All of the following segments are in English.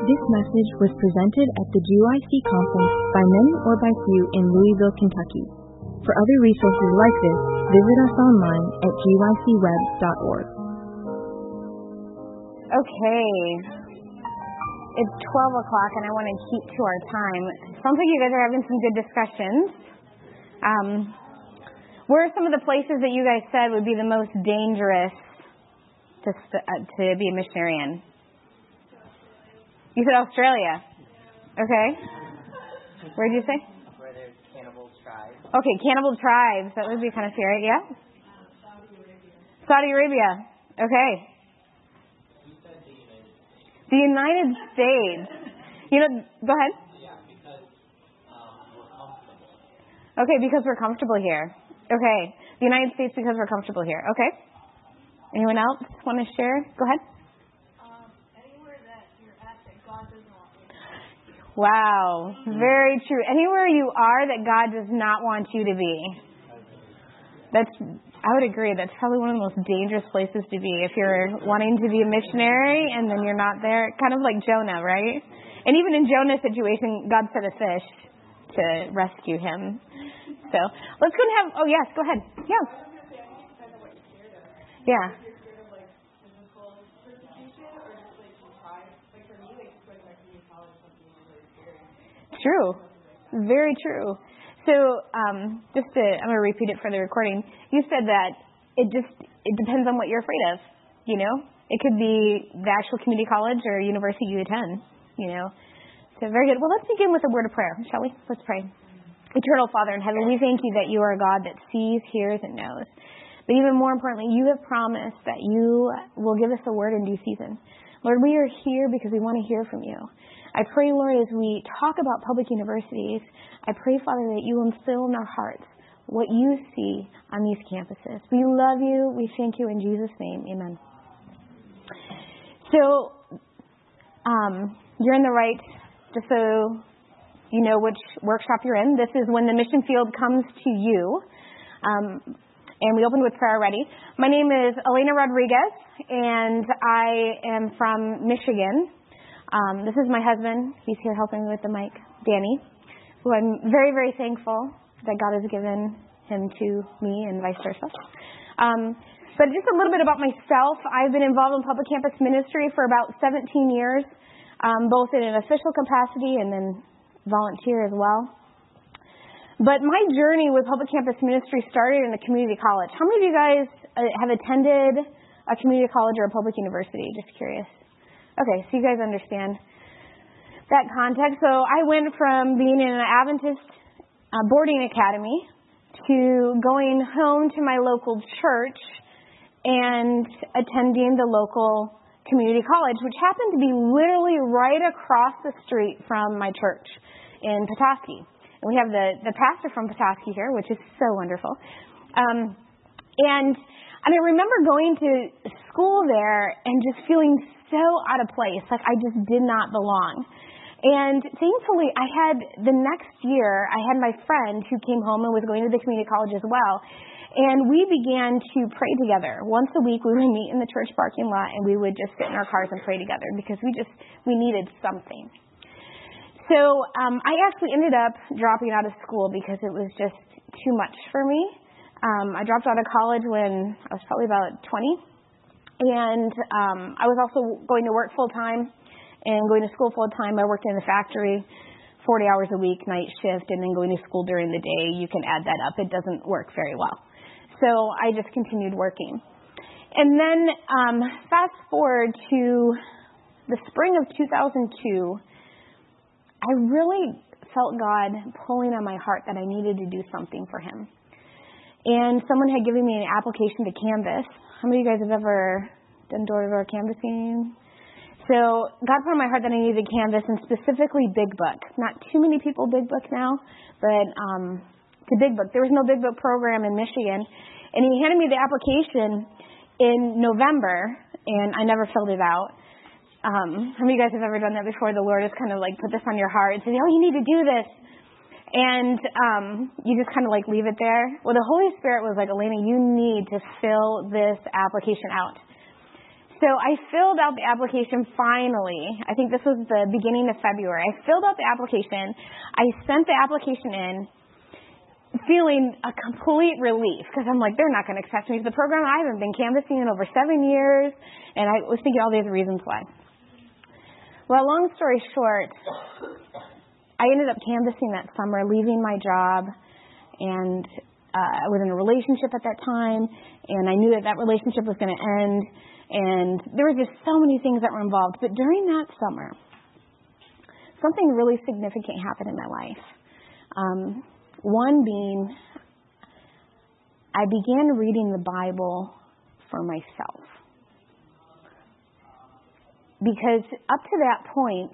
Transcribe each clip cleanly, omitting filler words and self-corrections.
This message was presented at the GYC conference by many or by few in Louisville, Kentucky. For other resources like this, visit us online at gycweb.org. Okay, it's 12 o'clock and I want to keep to our time. Sounds like you guys are having some good discussions. Where are some of the places that you guys said would be the most dangerous to be a missionary in? You said Australia. Okay. Where did you say? Where there's cannibal tribes. Okay, cannibal tribes. That would be kind of scary. Yeah? Saudi Arabia. Okay. You said the United States. The United States. Go ahead. Yeah, because we're comfortable. Okay, because we're comfortable here. Okay. The United States because we're comfortable here. Okay. Anyone else want to share? Go ahead. Wow, very true. Anywhere you are that God does not want you to be. I would agree. That's probably one of the most dangerous places to be. If you're wanting to be a missionary and then you're not there, kind of like Jonah, right? And even in Jonah's situation, God sent a fish to rescue him. So let's go and have, oh yes, go ahead. Yeah. Yeah. True. Very true. So, I'm going to repeat it for the recording. You said that it depends on what you're afraid of, It could be the actual community college or university you attend, So very good. Well, let's begin with a word of prayer, shall we? Let's pray. Eternal Father in heaven, we thank you that you are a God that sees, hears, and knows. But even more importantly, you have promised that you will give us a word in due season. Lord, we are here because we want to hear from you. I pray, Lord, as we talk about public universities, I pray, Father, that you instill in our hearts what you see on these campuses. We love you. We thank you in Jesus' name. Amen. So, you're in the right, just so you know which workshop you're in. This is when the mission field comes to you. And we opened with prayer already. My name is Elena Rodriguez, and I am from Michigan. This is my husband. He's here helping me with the mic, Danny, who I'm very, very thankful that God has given him to me and vice versa. But just a little bit about myself. I've been involved in public campus ministry for about 17 years, both in an official capacity and then volunteer as well. But my journey with public campus ministry started in a community college. How many of you guys have attended a community college or a public university? Just curious. Okay, so you guys understand that context. So I went from being in an Adventist boarding academy to going home to my local church and attending the local community college, which happened to be literally right across the street from my church in Petoskey. And we have the pastor from Petoskey here, which is so wonderful. And I remember going to school there and just feeling so out of place, like I just did not belong. And thankfully, the next year, I had my friend who came home and was going to the community college as well. And we began to pray together. Once a week, we would meet in the church parking lot, and we would just sit in our cars and pray together because we needed something. So I actually ended up dropping out of school because it was just too much for me. I dropped out of college when I was probably about 20. And I was also going to work full-time and going to school full-time. I worked in the factory 40 hours a week, night shift, and then going to school during the day. You can add that up. It doesn't work very well. So I just continued working. And then fast forward to the spring of 2002, I really felt God pulling on my heart that I needed to do something for him. And someone had given me an application to Canvas. How many of you guys have ever done door-to-door canvassing? So God put on my heart that I needed Canvas, and specifically Big Book. Not too many people Big Book now, but to Big Book. There was no Big Book program in Michigan. And he handed me the application in November, and I never filled it out. How many of you guys have ever done that before? The Lord has kind of put this on your heart and said, oh, you need to do this. And you just kind of leave it there. Well, the Holy Spirit was like, Elena, you need to fill this application out. So I filled out the application finally. I think this was the beginning of February. I filled out the application. I sent the application in feeling a complete relief because I'm like, they're not going to accept me to the program. I haven't been canvassing in over 7 years. And I was thinking all these reasons why. Well, long story short, I ended up canvassing that summer, leaving my job. And I was in a relationship at that time. And I knew that that relationship was going to end. And there were just so many things that were involved. But during that summer, something really significant happened in my life. One being, I began reading the Bible for myself. Because up to that point,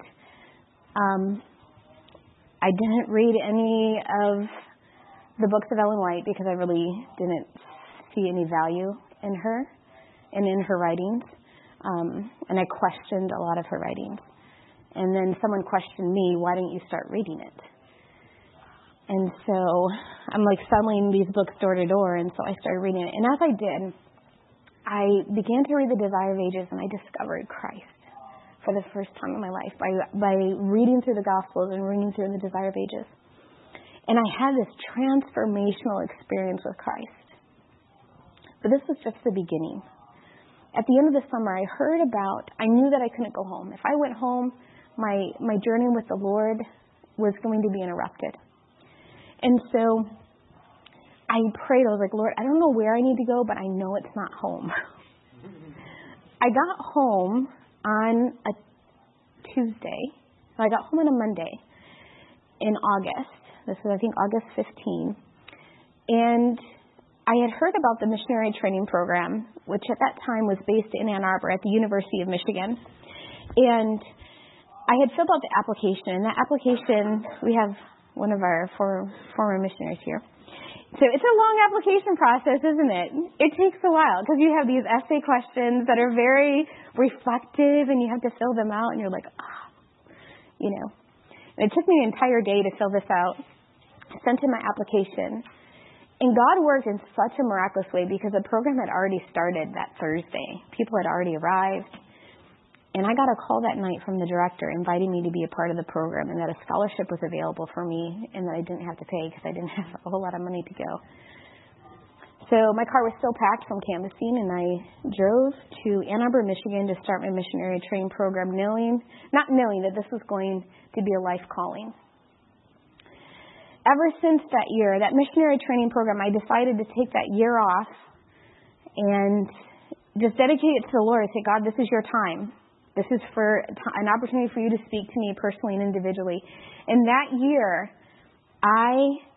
I didn't read any of the books of Ellen White because I really didn't see any value in her and in her writings. And I questioned a lot of her writings. And then someone questioned me, why didn't you start reading it? And so I'm like selling these books door to door, and so I started reading it. And as I did, I began to read the Desire of Ages, and I discovered Christ for the first time in my life by reading through the Gospels and reading through the Desire of Ages. And I had this transformational experience with Christ. But this was just the beginning. At the end of the summer, I knew that I couldn't go home. If I went home, my journey with the Lord was going to be interrupted. And so I prayed. I was like, Lord, I don't know where I need to go, but I know it's not home. I got home on a Tuesday. I got home on a Monday in August. This was, I think, August 15. And I had heard about the missionary training program, which at that time was based in Ann Arbor at the University of Michigan. And I had filled out the application. And that application, we have one of our former missionaries here. So it's a long application process, isn't it? It takes a while because you have these essay questions that are very reflective and you have to fill them out and you're like, And it took me an entire day to fill this out. I sent in my application. And God worked in such a miraculous way because the program had already started that Thursday. People had already arrived. And I got a call that night from the director inviting me to be a part of the program and that a scholarship was available for me and that I didn't have to pay because I didn't have a whole lot of money to go. So my car was still packed from canvassing and I drove to Ann Arbor, Michigan to start my missionary training program not knowing that this was going to be a life calling. Ever since that year, that missionary training program, I decided to take that year off and just dedicate it to the Lord and say, God, this is your time. This is for an opportunity for you to speak to me personally and individually. And that year, I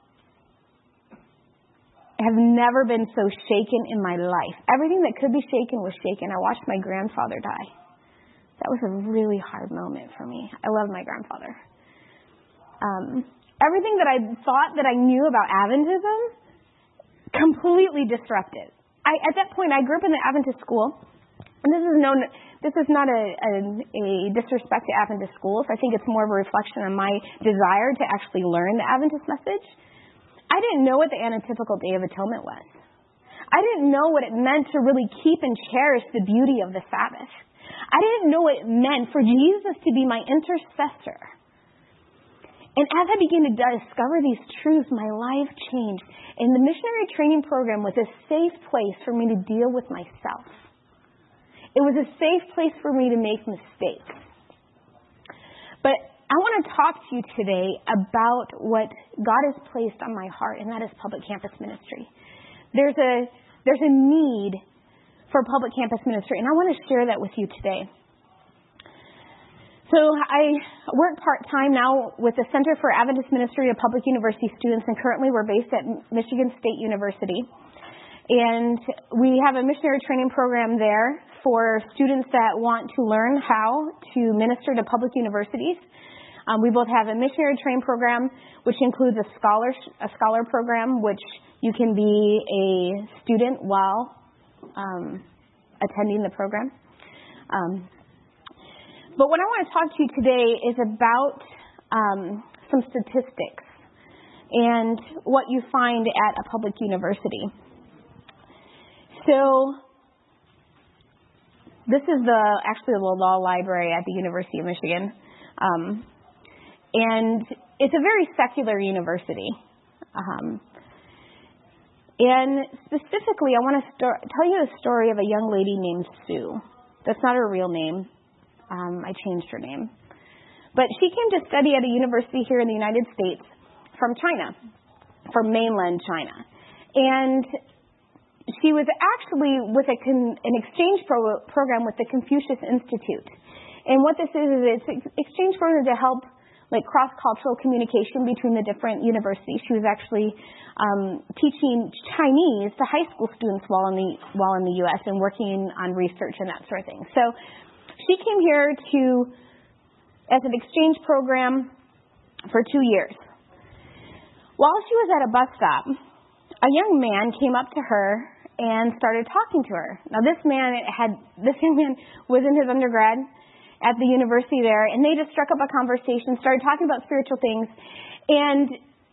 have never been so shaken in my life. Everything that could be shaken was shaken. I watched my grandfather die. That was a really hard moment for me. I love my grandfather. Everything that I thought that I knew about Adventism completely disrupted. At that point, I grew up in the Adventist school. And this is not a disrespect to Adventist schools. I think it's more of a reflection on my desire to actually learn the Adventist message. I didn't know what the antithetical Day of Atonement was. I didn't know what it meant to really keep and cherish the beauty of the Sabbath. I didn't know what it meant for Jesus to be my intercessor. And as I began to discover these truths, my life changed. And the missionary training program was a safe place for me to deal with myself. It was a safe place for me to make mistakes. But I want to talk to you today about what God has placed on my heart, and that is public campus ministry. There's a need for public campus ministry, and I want to share that with you today. So I work part-time now with the Center for Adventist Ministry of Public University Students, and currently we're based at Michigan State University. And we have a missionary training program there for students that want to learn how to minister to public universities. We both have a missionary training program, which includes a scholar program, which you can be a student while attending the program. But what I want to talk to you today is about some statistics and what you find at a public university. So This is actually the law library at the University of Michigan. And it's a very secular university. And specifically, I want to tell you a story of a young lady named Sue. That's not her real name. I changed her name. But she came to study at a university here in the United States from China, from mainland China. And she was actually with an exchange program with the Confucius Institute. And what this is it's an exchange program to help cross-cultural communication between the different universities. She was actually teaching Chinese to high school students while in the U.S. and working on research and that sort of thing. So she came here as an exchange program for 2 years. While she was at a bus stop, a young man came up to her and started talking to her. Now this young man was in his undergrad at the university there, and they just struck up a conversation, started talking about spiritual things, and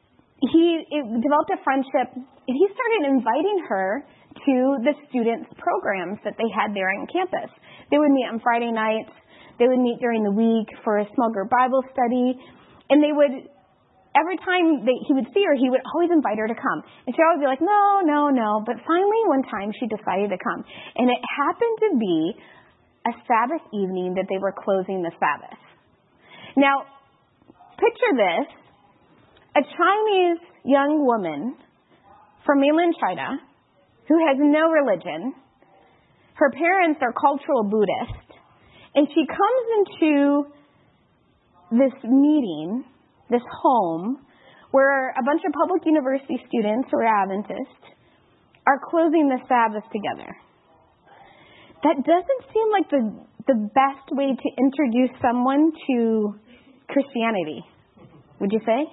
it developed a friendship, and he started inviting her to the students' programs that they had there on campus. They would meet on Friday nights, they would meet during the week for a small group Bible study, and every time he would see her, he would always invite her to come. And she'd always be like, no. But finally, one time, she decided to come. And it happened to be a Sabbath evening that they were closing the Sabbath. Now, picture this. A Chinese young woman from mainland China who has no religion. Her parents are cultural Buddhist. And she comes into this meeting, this home, where a bunch of public university students who are Adventists are closing the Sabbath together. That doesn't seem like the best way to introduce someone to Christianity, would you say?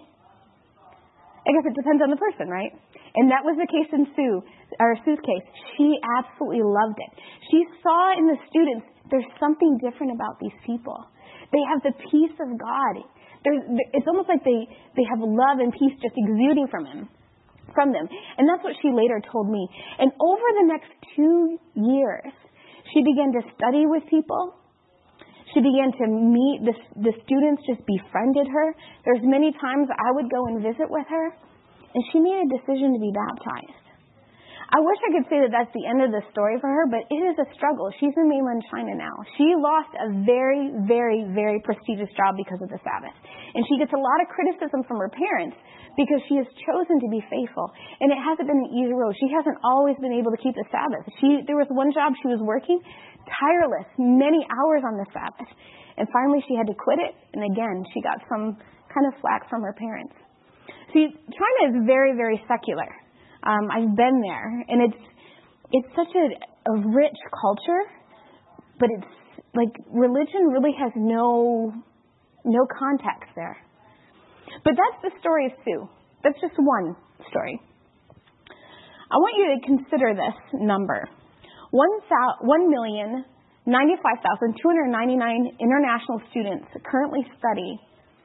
I guess it depends on the person, right? And that was the case in Sue's case. She absolutely loved it. She saw in the students, there's something different about these people. They have the peace of God. It's almost like they have love and peace just exuding from them. And that's what she later told me. And over the next 2 years, she began to study with people. She began to meet the students, just befriended her. There's many times I would go and visit with her, and she made a decision to be baptized. I wish I could say that that's the end of the story for her, but it is a struggle. She's in mainland China now. She lost a very, very, very prestigious job because of the Sabbath. And she gets a lot of criticism from her parents because she has chosen to be faithful. And it hasn't been an easy road. She hasn't always been able to keep the Sabbath. There was one job she was working, tireless, many hours on the Sabbath. And finally she had to quit it. And again, she got some kind of flack from her parents. See, China is very, very secular. I've been there, and it's such a rich culture, but it's like religion really has no context there. But that's the story of Sue. That's just one story. I want you to consider this number: 1,095,299 international students currently study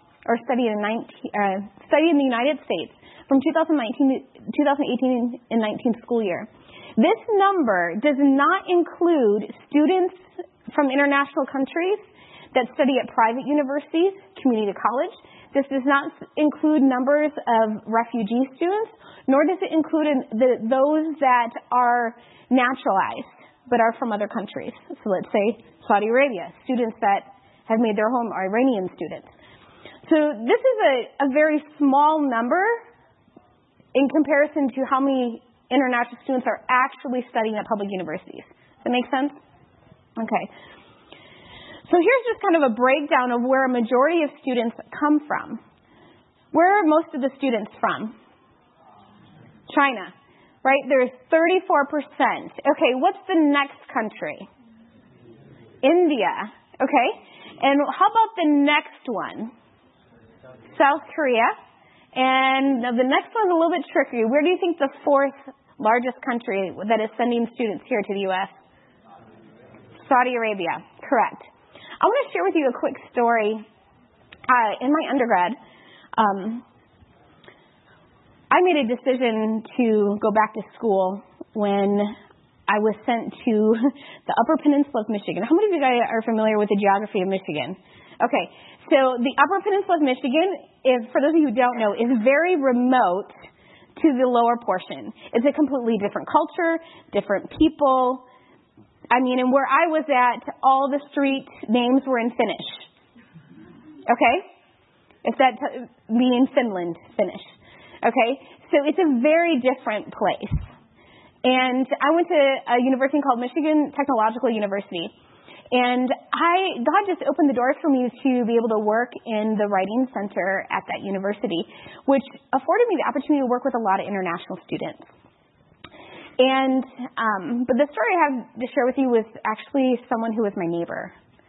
in the United States from 2018 and 19 school year. This number does not include students from international countries that study at private universities, community college. This does not include numbers of refugee students, nor does it include those that are naturalized but are from other countries. So let's say Saudi Arabia, students that have made their home are Iranian students. So this is a very small number in comparison to how many international students are actually studying at public universities. Does that make sense? Okay. So here's just kind of a breakdown of where a majority of students come from. Where are most of the students from? China, right? There's 34%. Okay, what's the next country? India. Okay. And how about the next one? South Korea. And the next one's a little bit trickier. Where do you think the fourth largest country that is sending students here to the U.S.? Saudi Arabia. Correct. I want to share with you a quick story. In my undergrad, I made a decision to go back to school when I was sent to the Upper Peninsula of Michigan. How many of you guys are familiar with the geography of Michigan? Okay, so the Upper Peninsula of Michigan, for those of you who don't know, is very remote to the lower portion. It's a completely different culture, different people. I mean, and where I was at, all the street names were in Finnish. Okay? If that meaning Finland, Finnish. Okay? So it's a very different place. And I went to a university called Michigan Technological University. And God just opened the doors for me to be able to work in the writing center at that university, which afforded me the opportunity to work with a lot of international students. And but the story I have to share with you was actually someone who was my neighbor,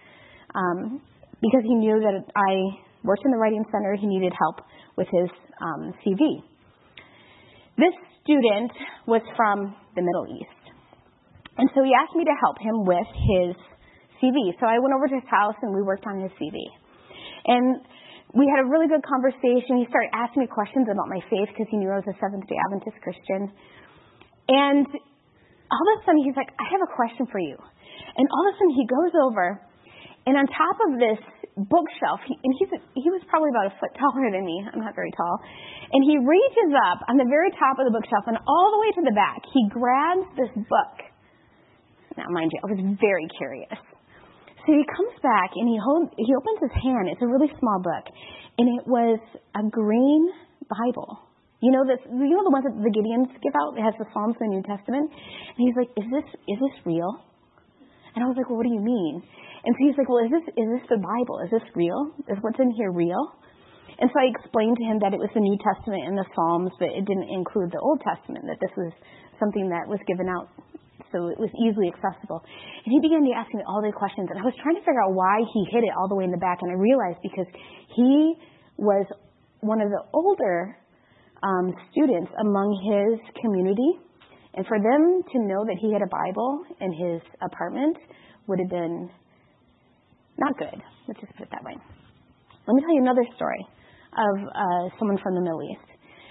because he knew that I worked in the writing center. He needed help with his CV. This student was from the Middle East, and so he asked me to help him with his CV. So I went over to his house and we worked on his CV. And we had a really good conversation. He started asking me questions about my faith because he knew I was a Seventh-day Adventist Christian. And all of a sudden he's like, I have a question for you. And all of a sudden he goes over, and on top of this bookshelf, he was probably about a foot taller than me. I'm not very tall. And he reaches up on the very top of the bookshelf and all the way to the back, he grabs this book. Now, mind you, I was very curious. So he comes back and he opens his hand. It's a really small book, and it was a green Bible. You know the ones that the Gideons give out? It has the Psalms and the New Testament. And he's like, "Is this real?" And I was like, "Well, what do you mean?" And so he's like, "Well, is this the Bible? Is this real? Is what's in here real?" And so I explained to him that it was the New Testament and the Psalms, but it didn't include the Old Testament. That this was something that was given out, so it was easily accessible. And he began to ask me all these questions, and I was trying to figure out why he hid it all the way in the back, and I realized because he was one of the older students among his community, and for them to know that he had a Bible in his apartment would have been not good. Let's just put it that way. Let me tell you another story of someone from the Middle East.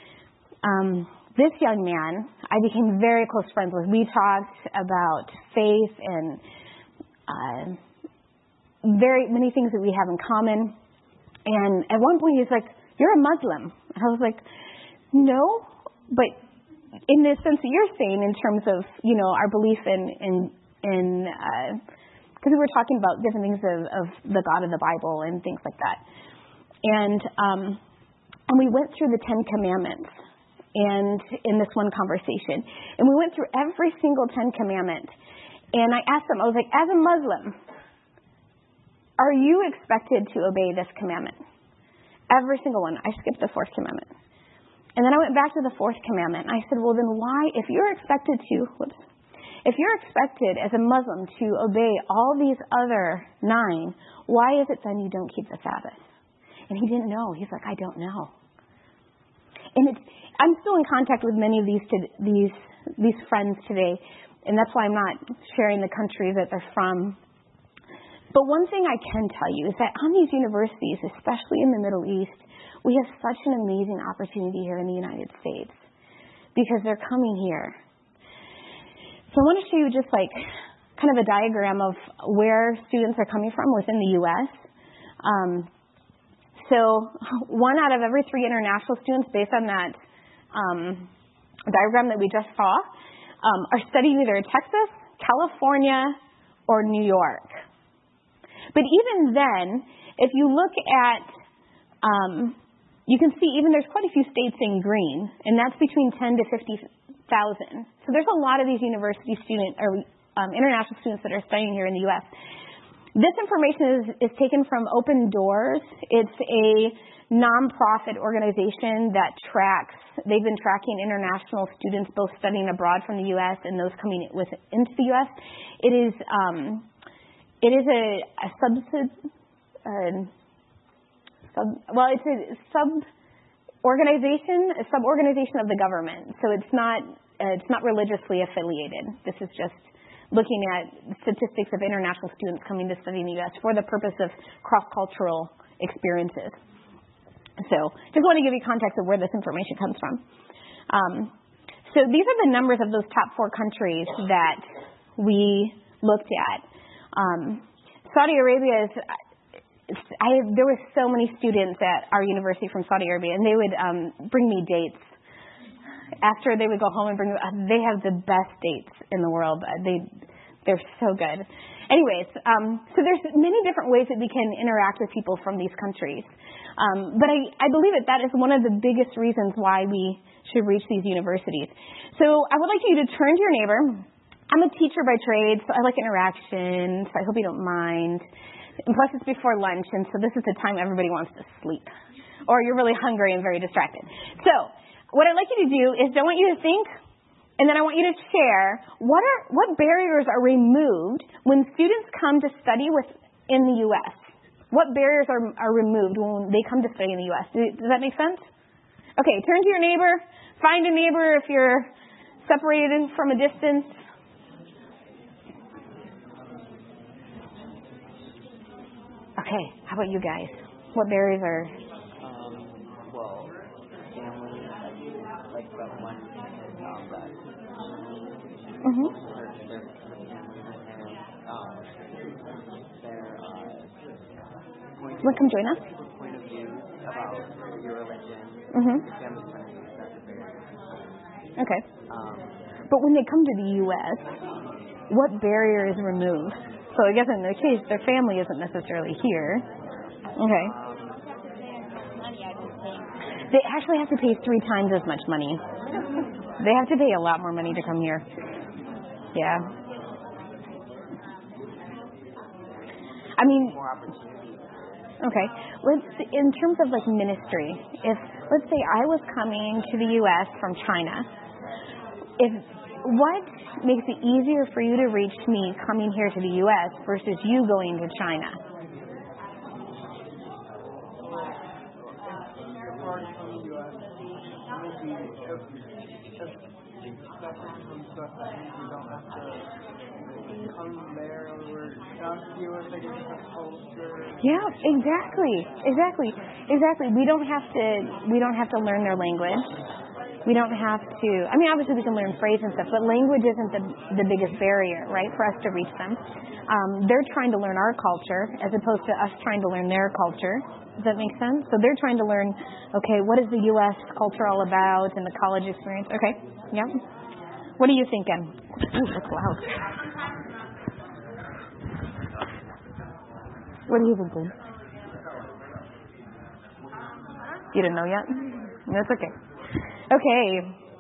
This young man, I became very close friends with. We talked about faith and very many things that we have in common. And at one point, he's like, "You're a Muslim." And I was like, "No, but in the sense that you're saying, in terms of our belief in because we were talking about different things of the God of the Bible and things like that." And we went through the 10 Commandments. And in this one conversation, and we went through every single 10 Commandment, and I asked them, I was like, as a Muslim, are you expected to obey this commandment? Every single one. I skipped the 4th commandment. And then I went back to the 4th commandment, and I said, well, then why, if you're expected as a Muslim to obey all these other 9, why is it then you don't keep the Sabbath? And he didn't know. He's like, I don't know. And I'm still in contact with many of these friends today, and that's why I'm not sharing the country that they're from. But one thing I can tell you is that on these universities, especially in the Middle East, we have such an amazing opportunity here in the United States because they're coming here. So I want to show you just like kind of a diagram of where students are coming from within the U.S. So 1 out of every 3 international students, based on that diagram that we just saw, are studying either in Texas, California, or New York. But even then, if you look at, you can see even there's quite a few states in green, and that's between 10 to 50,000. So there's a lot of these university students or international students that are studying here in the U.S. This information is taken from Open Doors. It's a nonprofit organization that they've been tracking international students both studying abroad from the U.S. and those coming into the U.S. It is a sub-organization of the government. So it's not religiously affiliated. This is just looking at statistics of international students coming to study in the U.S. for the purpose of cross-cultural experiences. So just want to give you context of where this information comes from. So these are the numbers of those top 4 countries that we looked at. Saudi Arabia is, there were so many students at our university from Saudi Arabia, and they would bring me dates. After they would go home and bring me, they have the best dates in the world. They're so good. Anyways, so there's many different ways that we can interact with people from these countries. But I believe that is one of the biggest reasons why we should reach these universities. So I would like you to turn to your neighbor. I'm a teacher by trade, so I like interaction, so I hope you don't mind. And plus, it's before lunch, and so this is the time everybody wants to sleep. Or you're really hungry and very distracted. So what I'd like you to do is I want you to think, and then I want you to share what barriers are removed when students come to study in the U.S. What barriers are removed when they come to study in the U.S.? Does that make sense? Okay, turn to your neighbor. Find a neighbor if you're separated from a distance. Okay, how about you guys? What barriers are... Well, family, like the one that Mm-hmm. Want to come join us? point of view about your religion, Mm-hmm. family friendly, that's a barrier. Okay. But when they come to the U.S., what barrier is removed? So I guess in their case, their family isn't necessarily here. Okay. They actually have to pay 3 times as much money. They have to pay a lot more money to come here. Yeah. I mean, More opportunity. okay. In terms of like ministry, if let's say I was coming to the U.S. from China, what makes it easier for you to reach me coming here to the U.S. versus you going to China? Yeah, exactly. We don't have to learn their language. We don't have to, I mean, obviously we can learn phrase and stuff, but language isn't the biggest barrier, right, for us to reach them. They're trying to learn our culture as opposed to us trying to learn their culture. Does that make sense? So they're trying to learn, okay, what is the U.S. culture all about and the college experience? Okay, yeah. What are you thinking? Ooh, that's loud. What are you thinking? You didn't know yet? That's okay. Okay.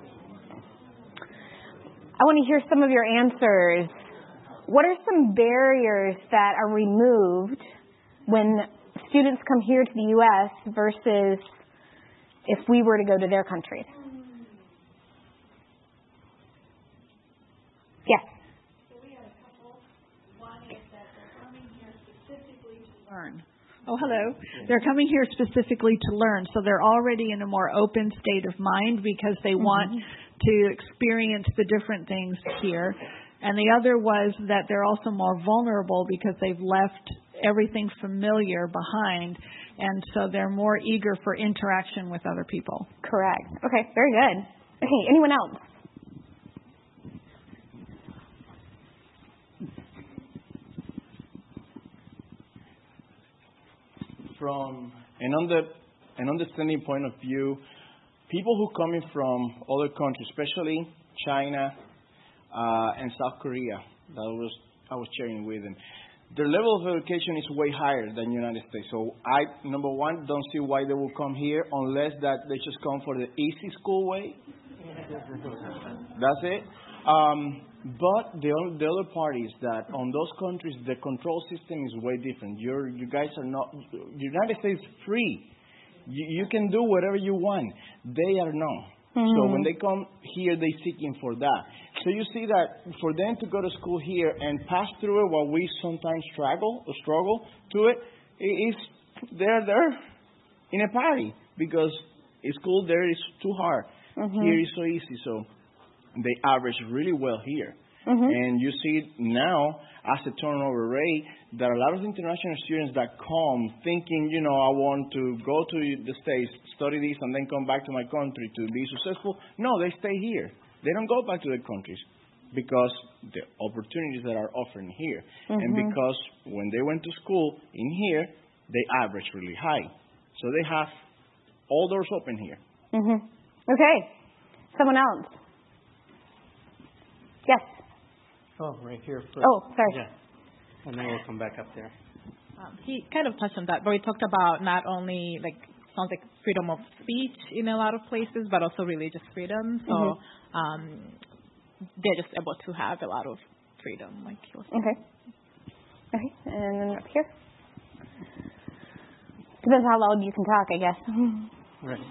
I want to hear some of your answers. What are some barriers that are removed when students come here to the U.S. versus if we were to go to their countries? Yes. So we had a couple. One is that they're coming here specifically to learn. Oh, hello. They're coming here specifically to learn, so they're already in a more open state of mind because they want to experience the different things here. And the other was that they're also more vulnerable because they've left everything familiar behind, and so they're more eager for interaction with other people. Correct. Okay, very good. Okay, anyone else? From an understanding point of view, people who coming from other countries, especially China and South Korea, I was sharing with them, their level of education is way higher than United States. So I, number one, don't see why they will come here unless that they just come for the easy school way. That's it. But the other part is that on those countries, the control system is way different. You guys are not. United States is free. You can do whatever you want. They are not. So when they come here, they're seeking for that. So you see that for them to go to school here and pass through it while we sometimes struggle to it, they're in a party because school there is too hard. Here is so easy. So they average really well here. And you see now, as a turnover rate, that a lot of international students that come thinking, I want to go to the States, study this, and then come back to my country to be successful. No, they stay here. They don't go back to their countries. because the opportunities that are offered here, and because when they went to school in here, they average really high. So they have all doors open here. Okay. Someone else? Yes. Oh, right here first. Oh, sorry. Yeah. And then we'll come back up there. He kind of touched on that, but we talked about not only sounds like freedom of speech in a lot of places, but also religious freedom. So they're just able to have a lot of freedom, like he was saying. Okay, and then up here. Depends how loud you can talk, I guess. Right.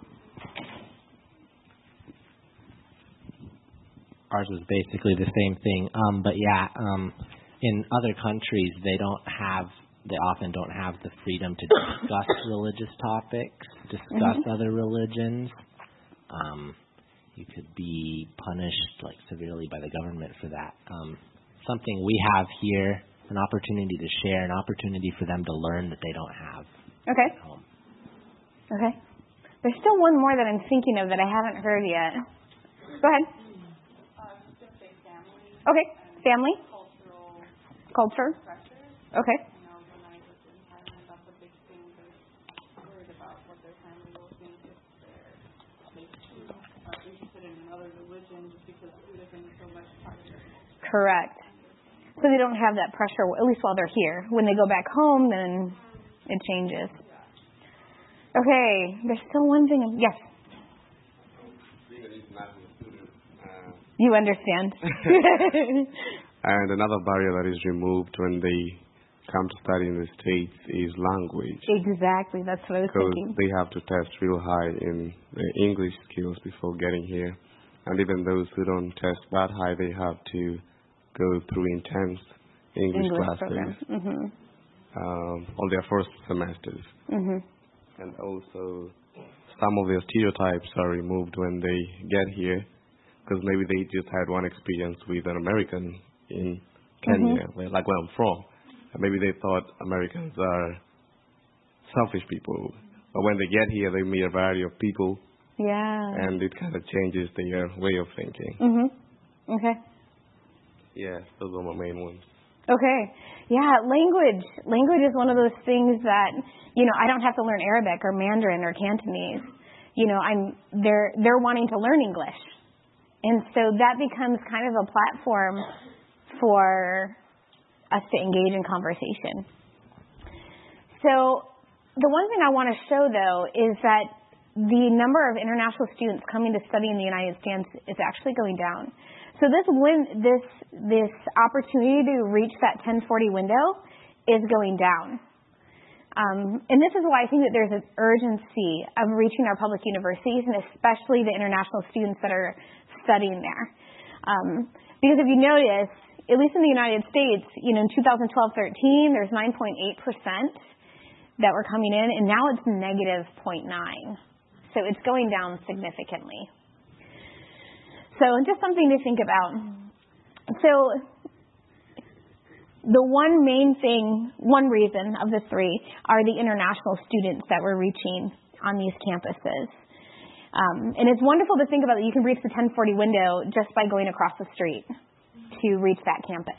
Ours was basically the same thing, but yeah, in other countries they often don't have the freedom to discuss religious topics, discuss other religions. You could be punished severely by the government for that. Something we have here, an opportunity to share, an opportunity for them to learn that they don't have. Okay. At home. Okay. There's still one more that I'm thinking of that I haven't heard yet. Go ahead. Okay. Family. Culture. Okay. Correct. So they don't have that pressure, at least while they're here. When they go back home, then it changes. Okay, there's still one thing. Yes. You understand. And another barrier that is removed when they come to study in the States is language. Exactly, that's what I was thinking. Because they have to test real high in the English skills before getting here. And even those who don't test that high, they have to go through intense English classes on their first semesters. And also, some of their stereotypes are removed when they get here, because maybe they just had one experience with an American in Kenya, like where I'm from. And maybe they thought Americans are selfish people. But when they get here, they meet a variety of people. Yeah. And it kind of changes their way of thinking. Okay. Yeah, those are my main ones. Okay. Yeah, language. Language is one of those things that, I don't have to learn Arabic or Mandarin or Cantonese. They're wanting to learn English. And so that becomes kind of a platform for us to engage in conversation. So the one thing I want to show, though, is that the number of international students coming to study in the United States is actually going down. So this opportunity to reach that 1040 window is going down. And this is why I think that there's an urgency of reaching our public universities, and especially the international students that are studying there. Because if you notice, at least in the United States, in 2012-13, there's 9.8% that were coming in, and now it's negative 0.9. So it's going down significantly. So just something to think about. So the one reason of the three are the international students that we're reaching on these campuses. And it's wonderful to think about that you can reach the 1040 window just by going across the street to reach that campus.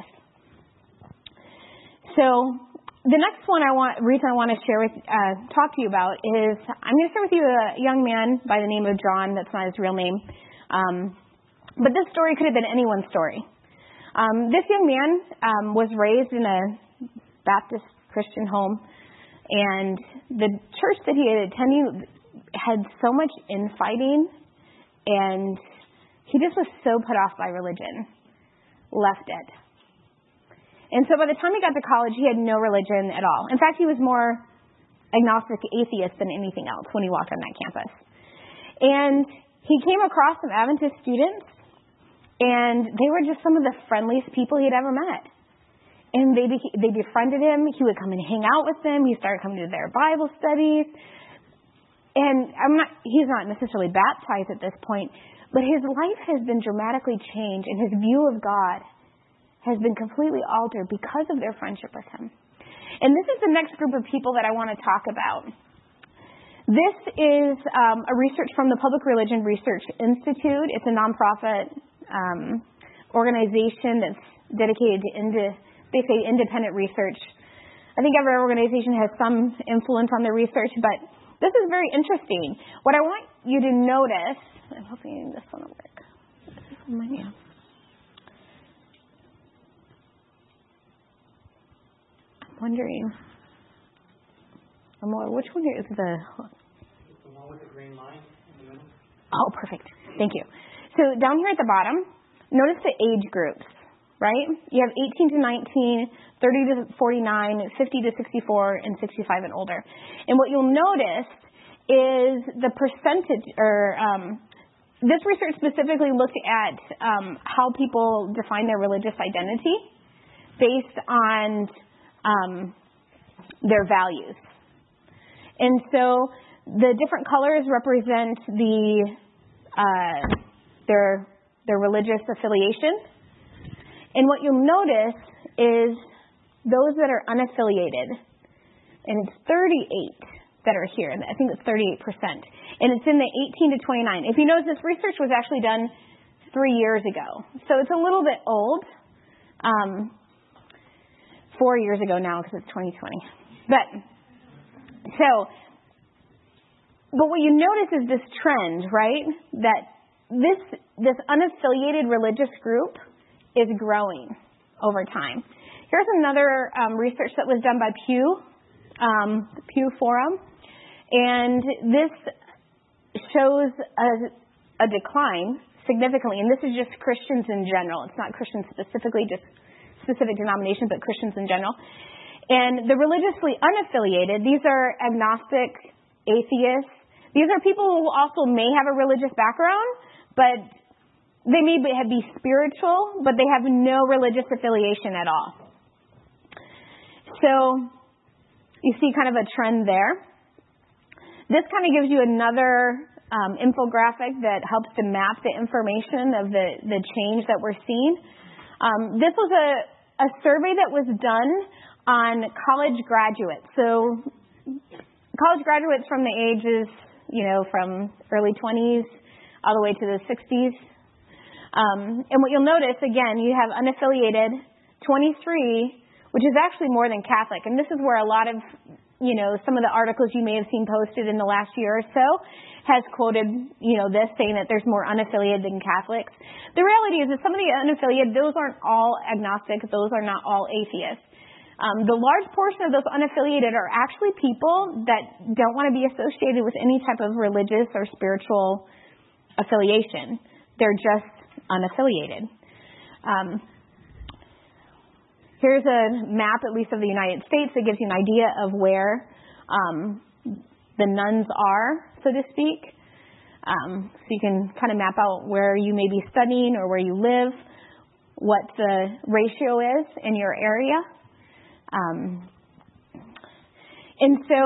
So the next reason I want to talk to you about is I'm going to share with you a young man by the name of John. That's not his real name. But this story could have been anyone's story. This young man was raised in a Baptist Christian home, and the church that he had attended had so much infighting, and he just was so put off by religion, left it. And so by the time he got to college, he had no religion at all. In fact, he was more agnostic atheist than anything else when he walked on that campus. And he came across some Adventist students, and they were just some of the friendliest people he had ever met. And they befriended him. He would come and hang out with them. He started coming to their Bible studies. And he's not necessarily baptized at this point, but his life has been dramatically changed, and his view of God has been completely altered because of their friendship with him. And this is the next group of people that I want to talk about. This is a research from the Public Religion Research Institute. It's a nonprofit organization that's dedicated to basically independent research. I think every organization has some influence on the research, but this is very interesting. What I want you to notice, I'm hoping this one will work. Yeah. I'm wondering, which one is the... The one with the green line in the middle. Oh, perfect. Thank you. So down here at the bottom, notice the age groups, right? You have 18 to 19, 30 to 49, 50 to 64, and 65 and older. And what you'll notice is the percentage, this research specifically looked at how people define their religious identity based on their values. And so the different colors represent their religious affiliation. And what you'll notice is those that are unaffiliated, and it's 38 that are here. I think it's 38%. And it's in the 18 to 29. If you notice, this research was actually done 3 years ago. So it's a little bit old. 4 years ago now because it's 2020. But what you notice is this trend, right? That this unaffiliated religious group is growing over time. Here's another research that was done by Pew Forum, and this shows a decline significantly. And this is just Christians in general. It's not Christians specifically, just specific denominations, but Christians in general. And the religiously unaffiliated, these are agnostic, atheists. These are people who also may have a religious background, but they may be spiritual, but they have no religious affiliation at all. So you see kind of a trend there. This kind of gives you another infographic that helps to map the information of the change that we're seeing. This was a survey that was done on college graduates. So college graduates from the ages, from early 20s all the way to the 60s. And what you'll notice, again, you have unaffiliated 23, which is actually more than Catholic. And this is where a lot of, some of the articles you may have seen posted in the last year or so has quoted, this, saying that there's more unaffiliated than Catholics. The reality is that some of the unaffiliated, those aren't all agnostic. Those are not all atheists. The large portion of those unaffiliated are actually people that don't want to be associated with any type of religious or spiritual affiliation. They're just unaffiliated. Here's a map, at least of the United States, that gives you an idea of where the nuns are, so to speak. So you can kind of map out where you may be studying or where you live, what the ratio is in your area. And so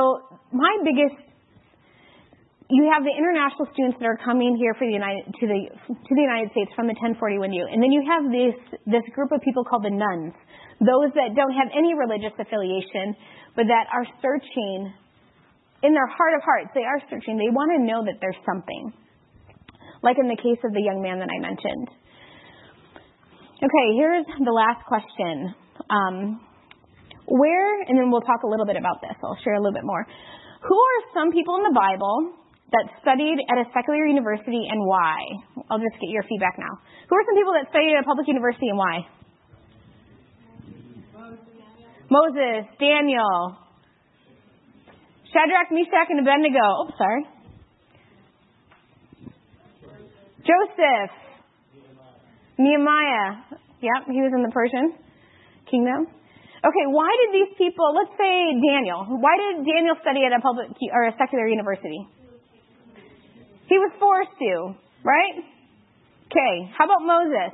you have the international students that are coming here to the United States from the 1040 Windu, and then you have this group of people called the nuns, those that don't have any religious affiliation, but that are searching in their heart of hearts. They are searching. They want to know that there's something, like in the case of the young man that I mentioned. Okay, here's the last question. And then we'll talk a little bit about this. I'll share a little bit more. Who are some people in the Bible that studied at a secular university and why? I'll just get your feedback now. Who are some people that studied at a public university and why? Moses, Daniel, Shadrach, Meshach, and Abednego. Oh, sorry. Joseph. Nehemiah. Yep, he was in the Persian kingdom. Okay, why did these people, let's say Daniel, why did Daniel study at a public or a secular university? He was forced to, right? Okay, how about Moses?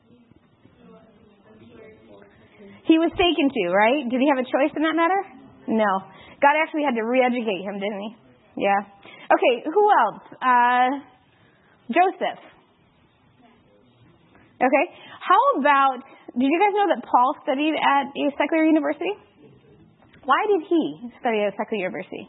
He was taken to, right? Did he have a choice in that matter? No. God actually had to re-educate him, didn't he? Yeah. Okay, who else? Joseph. Okay, how about, did you guys know that Paul studied at a secular university? Why did he study at a secular university?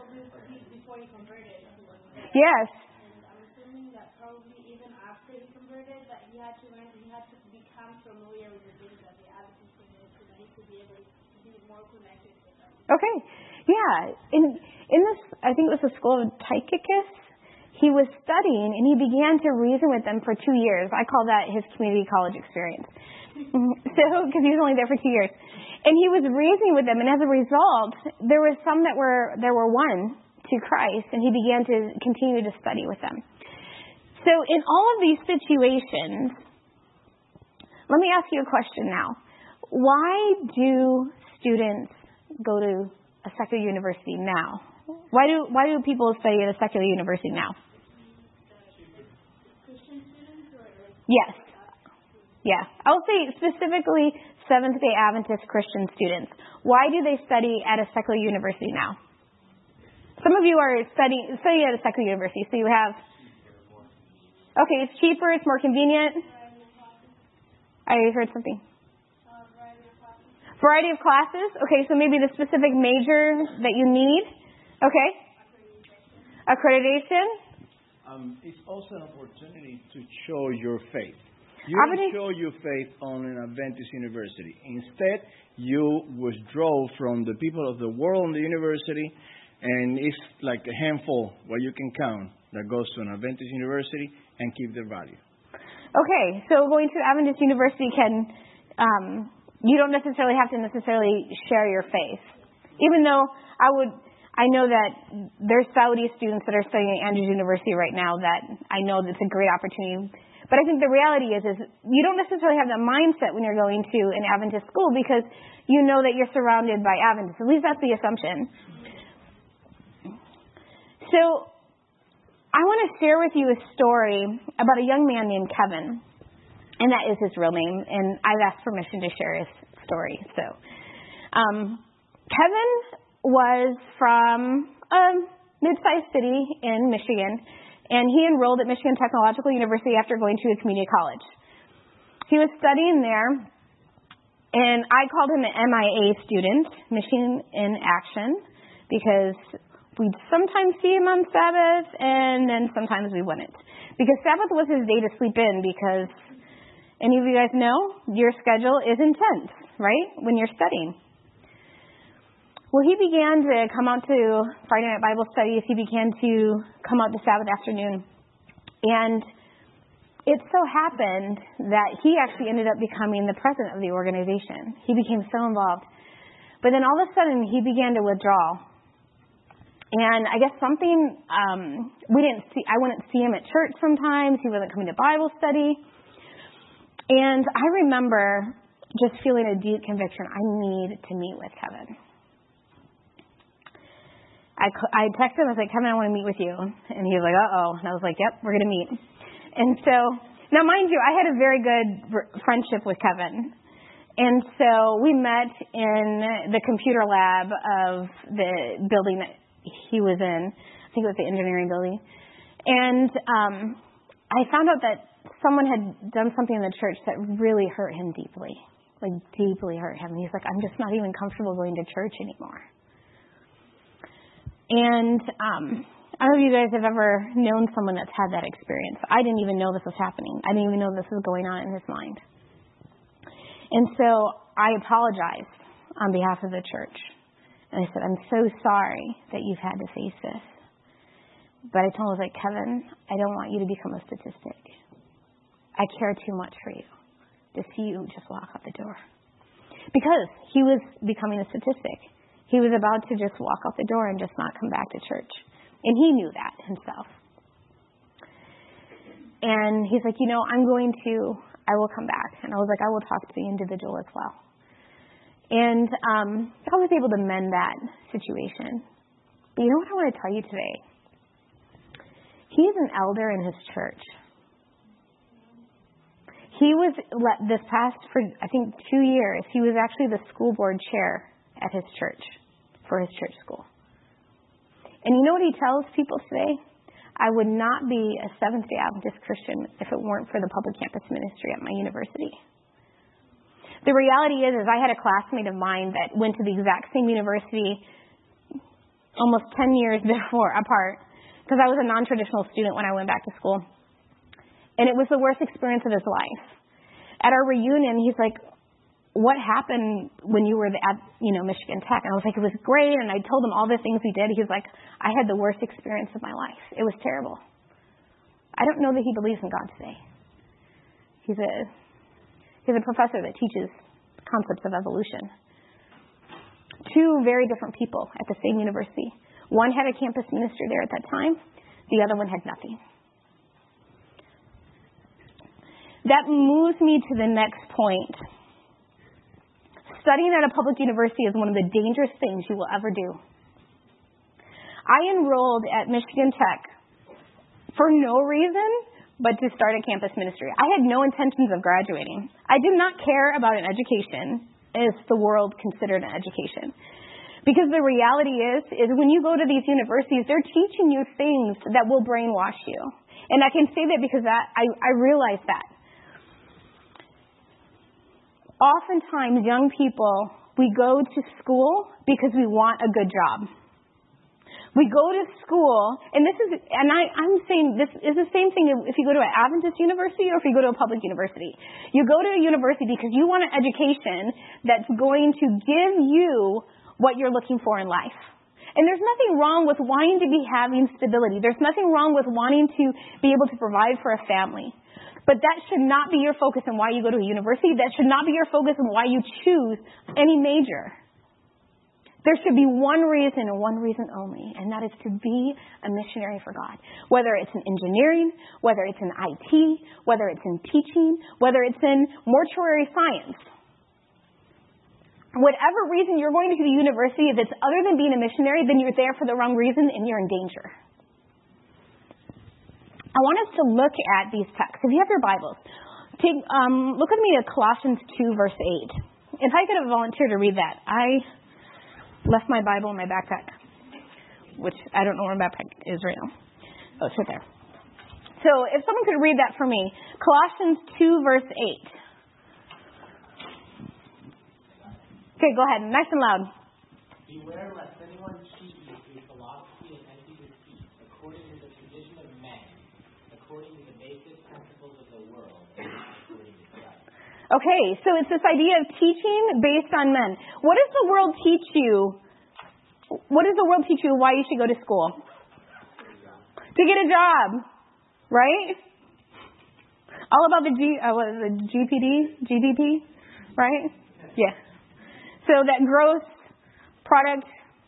Before he converted. Yes. And I'm assuming that probably even after he converted, asserted that he had to learn, he had to become familiar with the things that the Adventists did so that he could be able to be more connected with them. Okay. Yeah. In this, I think it was the school of Tychicus, he was studying and he began to reason with them for 2 years. I call that his community college experience. So, because he was only there for 2 years. And he was reasoning with them, and as a result, there were some that were won to Christ, and he began to continue to study with them. So in all of these situations, let me ask you a question now. Why do students go to a secular university now? Why do people study at a secular university now? Yes. Yeah. I will say specifically Seventh-day Adventist Christian students. Why do they study at a secular university now? Some of you are studying at a secular university, so you have... Okay, it's cheaper, it's more convenient. I heard something. Variety of classes. Okay, so maybe the specific major that you need. Okay. Accreditation. It's also an opportunity to show your faith. You don't show your faith on an Adventist university. Instead, you withdraw from the people of the world in the university, and it's like a handful what you can count that goes to an Adventist university and keep their value. Okay, so going to Adventist university can, you don't necessarily have to share your faith. Even though I know that there's Saudi students that are studying at Andrews University right now that I know that's a great opportunity. But I think the reality is you don't necessarily have that mindset when you're going to an Adventist school because you know that you're surrounded by Adventists. At least that's the assumption. So I want to share with you a story about a young man named Kevin. And that is his real name. And I've asked permission to share his story. So Kevin was from a mid-sized city in Michigan, and he enrolled at Michigan Technological University after going to a community college. He was studying there, and I called him an MIA student, Mission in Action, because we'd sometimes see him on Sabbath, and then sometimes we wouldn't. Because Sabbath was his day to sleep in, because any of you guys know, your schedule is intense, right, when you're studying. Well, he began to come out to Friday night Bible studies. He began to come out to Sabbath afternoon. And it so happened that he actually ended up becoming the president of the organization. He became so involved. But then all of a sudden, he began to withdraw. And I guess something, I wouldn't see him at church sometimes. He wasn't coming to Bible study. And I remember just feeling a deep conviction. I need to meet with Kevin. I texted him, I was like, Kevin, I want to meet with you. And he was like, uh-oh. And I was like, yep, we're going to meet. And so, now mind you, I had a very good friendship with Kevin. And so we met in the computer lab of the building that he was in. I think it was the engineering building. And I found out that someone had done something in the church that really hurt him deeply. Like, deeply hurt him. He's like, I'm just not even comfortable going to church anymore. And I don't know if you guys have ever known someone that's had that experience. I didn't even know this was happening. I didn't even know this was going on in his mind. And so I apologized on behalf of the church. And I said, I'm so sorry that you've had to face this. But I told him, I was like, Kevin, I don't want you to become a statistic. I care too much for you to see you just walk out the door. Because he was becoming a statistic. He was about to just walk out the door and just not come back to church. And he knew that himself. And he's like, I will come back. And I was like, I will talk to the individual as well. And I was able to mend that situation. But you know what I want to tell you today? He's an elder in his church. He was, this past, for I think 2 years, he was actually the school board chair at his church, for his church school. And you know what he tells people today? I would not be a Seventh-day Adventist Christian if it weren't for the public campus ministry at my university. The reality is I had a classmate of mine that went to the exact same university almost 10 years apart, because I was a non-traditional student when I went back to school. And it was the worst experience of his life. At our reunion, he's like, what happened when you were at, Michigan Tech? And I was like, it was great. And I told him all the things he did. He's like, I had the worst experience of my life. It was terrible. I don't know that he believes in God today. He's a professor that teaches concepts of evolution. Two very different people at the same university. One had a campus minister there at that time. The other one had nothing. That moves me to the next point. Studying at a public university is one of the dangerous things you will ever do. I enrolled at Michigan Tech for no reason but to start a campus ministry. I had no intentions of graduating. I did not care about an education as the world considered an education. Because the reality is when you go to these universities, they're teaching you things that will brainwash you. And I can say that because I realize that. Oftentimes, young people, we go to school because we want a good job. We go to school, and I'm saying this is the same thing if you go to an Adventist university or if you go to a public university. You go to a university because you want an education that's going to give you what you're looking for in life. And there's nothing wrong with wanting to be having stability. There's nothing wrong with wanting to be able to provide for a family. But that should not be your focus on why you go to a university. That should not be your focus on why you choose any major. There should be one reason and one reason only, and that is to be a missionary for God. Whether it's in engineering, whether it's in IT, whether it's in teaching, whether it's in mortuary science. Whatever reason you're going to the university, if it's other than being a missionary, then you're there for the wrong reason and you're in danger. I want us to look at these texts. If you have your Bibles, look with me at Colossians 2, verse 8. If I could have volunteered to read that. I left my Bible in my backpack, which I don't know where my backpack is right now. Oh, it's right there. So if someone could read that for me. Colossians 2, verse 8. Okay, go ahead. Nice and loud. Beware lest anyone cheat you through philosophy and empty deceit, according to the tradition of men, according to the basic principles of the world, and not according to Christ. Okay, so it's this idea of teaching based on men. What does the world teach you? What does the world teach you why you should go to school? To get a job, right? All about the GDP, right? Yeah. So that gross product,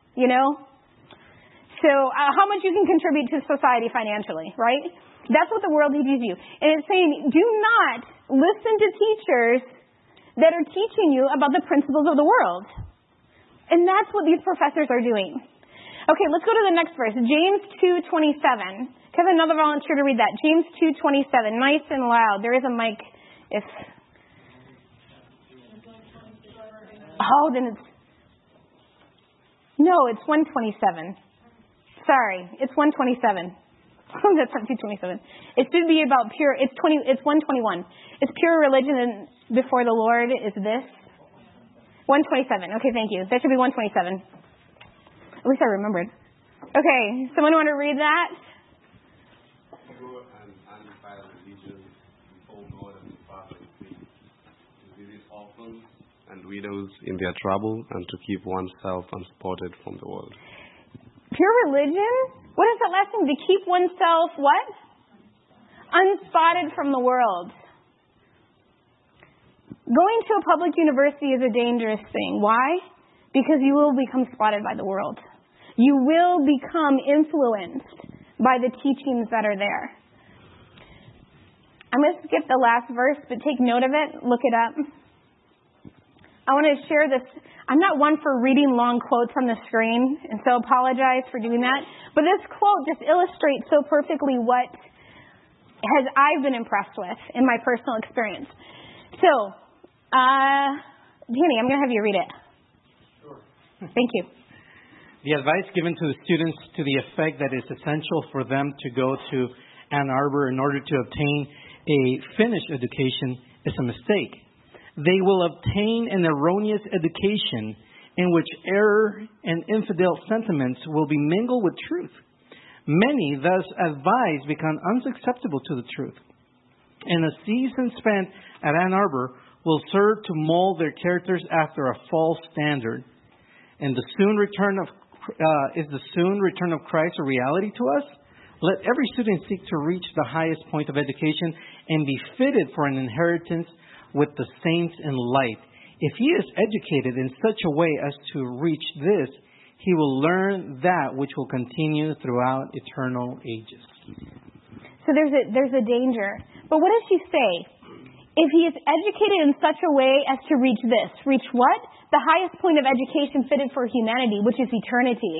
So how much you can contribute to society financially, right? That's what the world teaches you. And it's saying, do not listen to teachers that are teaching you about the principles of the world. And that's what these professors are doing. Okay, let's go to the next verse. James 2:27. Can I have another volunteer to read that? James 2:27. Nice and loud. There is a mic if... Oh, then it's... No, it's 127. Sorry, it's 127. That's not 227. It should be about pure... It's 121. It's pure religion before the Lord is this. 127. Okay, thank you. That should be 127. At least I remembered. Okay, someone want to read that? Pure and undefiled religion before God and the Father is this, to visit orphans and widows in their trouble and to keep oneself unspotted from the world. Pure religion? What is that last thing? To keep oneself what? Unspotted from the world. Going to a public university is a dangerous thing. Why? Because you will become spotted by the world. You will become influenced by the teachings that are there. I'm going to skip the last verse, but take note of it. Look it up. I want to share this. I'm not one for reading long quotes on the screen, and so apologize for doing that. But this quote just illustrates so perfectly what I've been impressed with in my personal experience. So, Danny, I'm going to have you read it. Sure. Thank you. The advice given to the students to the effect that it's essential for them to go to Ann Arbor in order to obtain a finished education is a mistake. They will obtain an erroneous education in which error and infidel sentiments will be mingled with truth. Many, thus advised, become unsusceptible to the truth. And a season spent at Ann Arbor will serve to mold their characters after a false standard. And the soon return of Christ a reality to us? Let every student seek to reach the highest point of education and be fitted for an inheritance with the saints in light. If he is educated in such a way as to reach this, he will learn that which will continue throughout eternal ages. So there's a danger. But what does she say? If he is educated in such a way as to reach this. Reach what? The highest point of education fitted for humanity, which is eternity.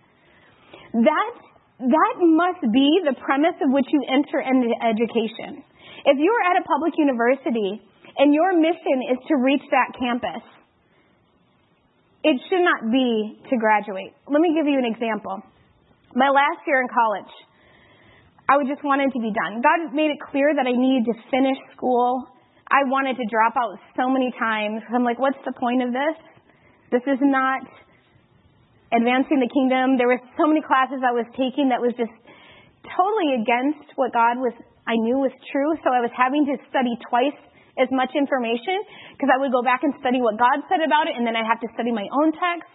That must be the premise of which you enter into education. If you are at a public university and your mission is to reach that campus, it should not be to graduate. Let me give you an example. My last year in college, I just wanted to be done. God made it clear that I needed to finish school. I wanted to drop out so many times. I'm like, what's the point of this? This is not advancing the kingdom. There were so many classes I was taking that was just totally against what I knew was true. So I was having to study twice as much information because I would go back and study what God said about it, and then I have to study my own text.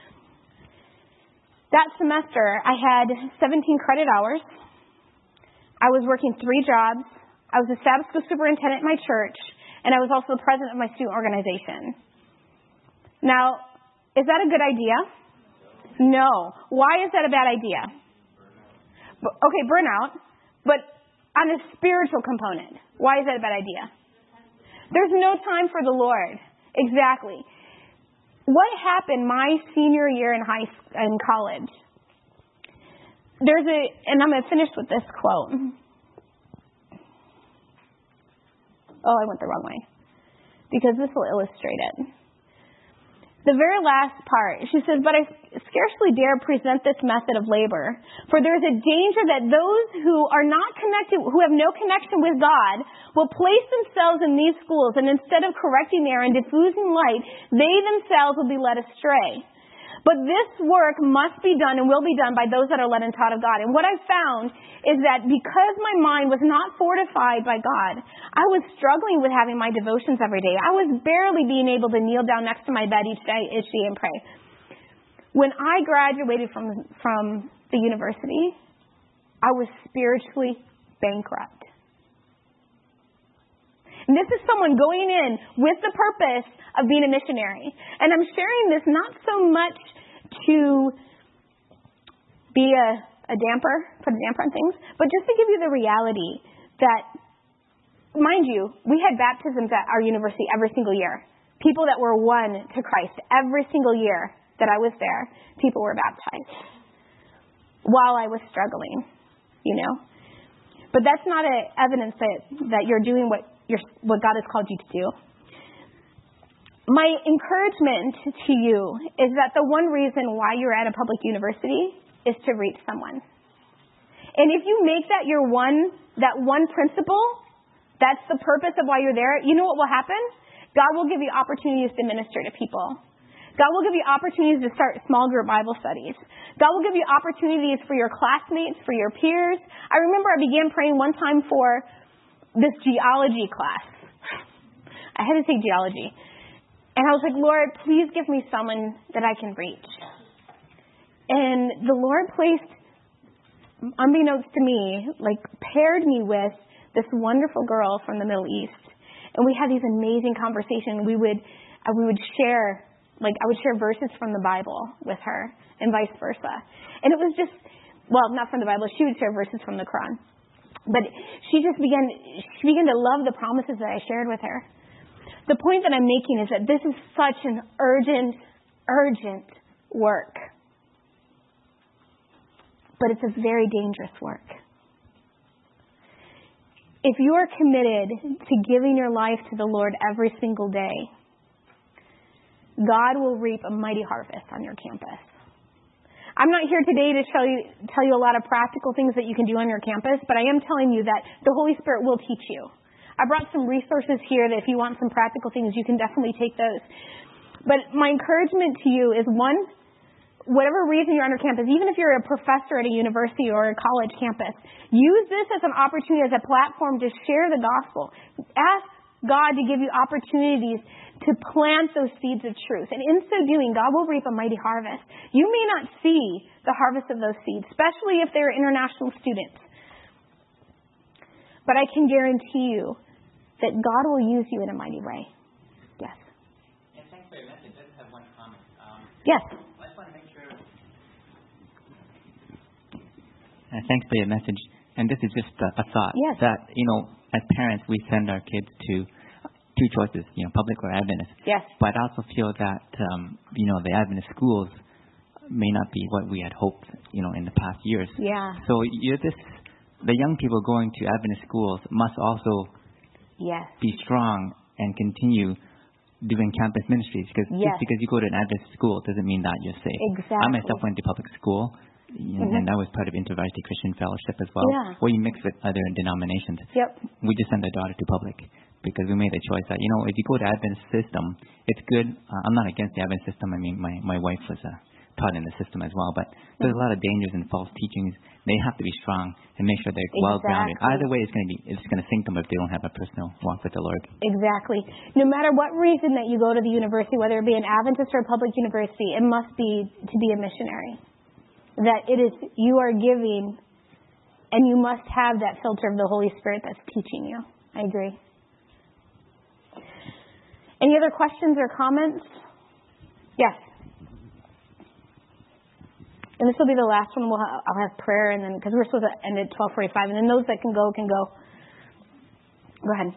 That semester, I had 17 credit hours. I was working 3 jobs. I was a Sabbath school superintendent at my church, and I was also the president of my student organization. Now, is that a good idea? No. Why is that a bad idea? Okay, burnout, but on a spiritual component, why is that a bad idea? There's no time for the Lord. Exactly. What happened my senior year in college? And I'm going to finish with this quote. Oh, I went the wrong way. Because this will illustrate it. The very last part, she says, but I scarcely dare present this method of labor, for there is a danger that those who are not connected, who have no connection with God, will place themselves in these schools, and instead of correcting error and diffusing light, they themselves will be led astray. But this work must be done and will be done by those that are led and taught of God. And what I found is that because my mind was not fortified by God, I was struggling with having my devotions every day. I was barely being able to kneel down next to my bed each day and pray. When I graduated from the university, I was spiritually bankrupt. And this is someone going in with the purpose of being a missionary. And I'm sharing this not so much to be a damper, put a damper on things, but just to give you the reality that, mind you, we had baptisms at our university every single year. People that were won to Christ every single year that I was there, people were baptized while I was struggling, you know. But that's not evidence that you're doing what God has called you to do. My encouragement to you is that the one reason why you're at a public university is to reach someone. And if you make that that one principle, that's the purpose of why you're there, you know what will happen? God will give you opportunities to minister to people. God will give you opportunities to start small group Bible studies. God will give you opportunities for your classmates, for your peers. I remember I began praying one time for this geology class. I had to take geology. And I was like, Lord, please give me someone that I can reach. And the Lord placed, unbeknownst to me, paired me with this wonderful girl from the Middle East. And we had these amazing conversations. I would share verses from the Bible with her and vice versa. And it was just, not from the Bible. She would share verses from the Quran. But she began to love the promises that I shared with her. The point that I'm making is that this is such an urgent work. But it's a very dangerous work. If you are committed to giving your life to the Lord every single day, God will reap a mighty harvest on your campus. I'm not here today to tell you a lot of practical things that you can do on your campus, but I am telling you that the Holy Spirit will teach you. I brought some resources here that if you want some practical things, you can definitely take those. But my encouragement to you is, one, whatever reason you're on your campus, even if you're a professor at a university or a college campus, use this as an opportunity, as a platform to share the gospel. Ask God to give you opportunities to plant those seeds of truth. And in so doing, God will reap a mighty harvest. You may not see the harvest of those seeds, especially if they're international students. But I can guarantee you that God will use you in a mighty way. Yes. And thanks for your message. I just have one comment. Yes. I just want to make sure. Thanks for your message. And this is just a thought. Yes. That, as parents, we send our kids to two choices, public or Adventist. Yes. But I also feel that, the Adventist schools may not be what we had hoped, in the past years. Yeah. So the young people going to Adventist schools must also be strong and continue doing campus ministries. Because just because you go to an Adventist school doesn't mean that you're safe. Exactly. I myself went to public school. And I was part of InterVarsity Christian Fellowship as well, where you mix with other denominations. Yep. We just sent our daughter to public because we made the choice that, if you go to Adventist system, it's good. I'm not against the Adventist system. I mean, my wife was taught in the system as well, but there's a lot of dangers and false teachings. They have to be strong and make sure they're well-grounded. Either way, it's going to sink them if they don't have a personal walk with the Lord. Exactly. No matter what reason that you go to the university, whether it be an Adventist or a public university, it must be to be a missionary. That it is, you are giving, and you must have that filter of the Holy Spirit that's teaching you. I agree. Any other questions or comments? Yes. And this will be the last one. I'll have prayer, and then because we're supposed to end at 12:45, and then those that can go can go. Go ahead.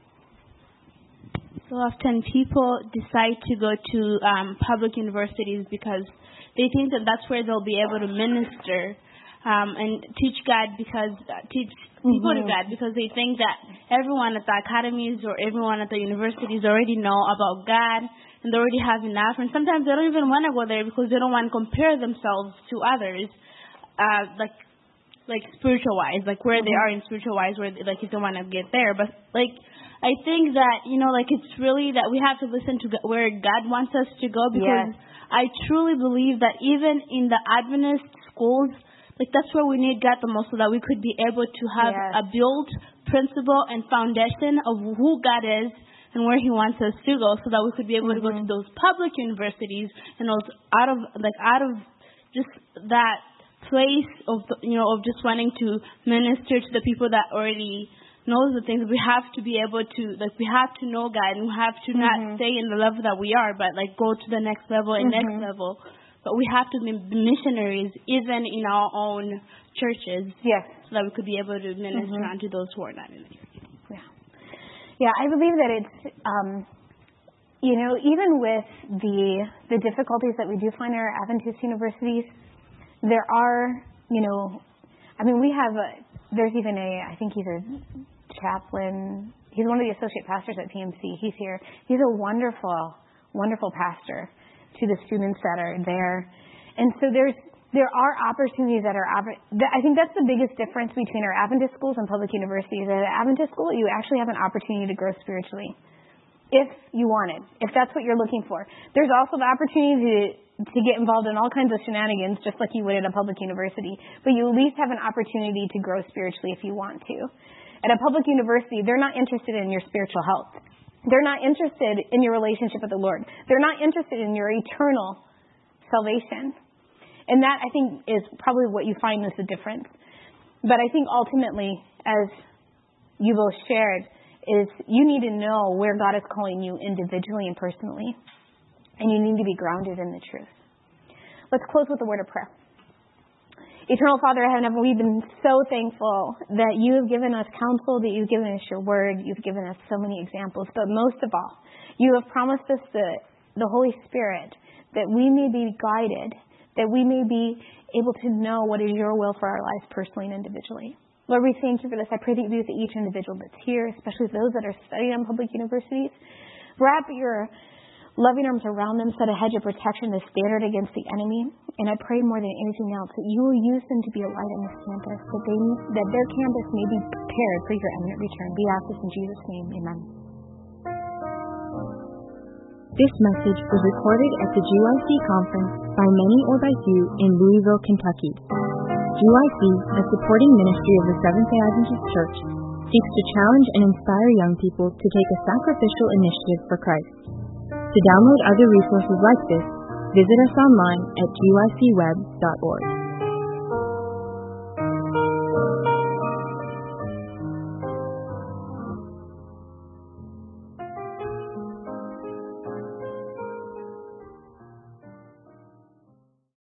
So often people decide to go to public universities because they think that that's where they'll be able to minister and teach God teach people to God, because they think that everyone at the academies or everyone at the universities already know about God and they already have enough. And sometimes they don't even want to go there because they don't want to compare themselves to others, like spiritual wise, like where they are in spiritual wise, where if they want to get there. But I think that it's really that we have to listen to where God wants us to go, because I truly believe that even in the Adventist schools, that's where we need God the most, so that we could be able to have a built principle and foundation of who God is and where He wants us to go, so that we could be able to go to those public universities and those out of just that place of of just wanting to minister to the people that already knows the things. We have to be able to we have to know God, and we have to not stay in the level that we are, but go to the next level and next level. But we have to be missionaries even in our own churches, so that we could be able to minister unto those who are not in it. Yeah, I believe that it's even with the difficulties that we do find in our Adventist universities, there are we have there's even I think he's a chaplain. He's one of the associate pastors at PMC. He's here. He's a wonderful, wonderful pastor to the students that are there. And so there are opportunities that are, I think that's the biggest difference between our Adventist schools and public universities. At an Adventist school, you actually have an opportunity to grow spiritually, if you want it, if that's what you're looking for. There's also the opportunity to get involved in all kinds of shenanigans, just like you would at a public university. But you at least have an opportunity to grow spiritually if you want to. At a public university, they're not interested in your spiritual health. They're not interested in your relationship with the Lord. They're not interested in your eternal salvation. And that, I think, is probably what you find is the difference. But I think ultimately, as you both shared, is you need to know where God is calling you individually and personally. And you need to be grounded in the truth. Let's close with a word of prayer. Eternal Father in heaven, we've been so thankful that you have given us counsel, that you've given us your word, you've given us so many examples. But most of all, you have promised us the Holy Spirit, that we may be guided, that we may be able to know what is your will for our lives personally and individually. Lord, we thank you for this. I pray that you be with each individual that's here, especially those that are studying on public universities. Wrap your loving arms around them, set a hedge of protection, a standard against the enemy. And I pray more than anything else that you will use them to be a light on this campus, that their campus may be prepared for your imminent return. We ask this in Jesus' name. Amen. This message was recorded at the GYC conference by many or by few in Louisville, Kentucky. GYC, a supporting ministry of the Seventh-day Adventist Church, seeks to challenge and inspire young people to take a sacrificial initiative for Christ. To download other resources like this, visit us online at gycweb.org.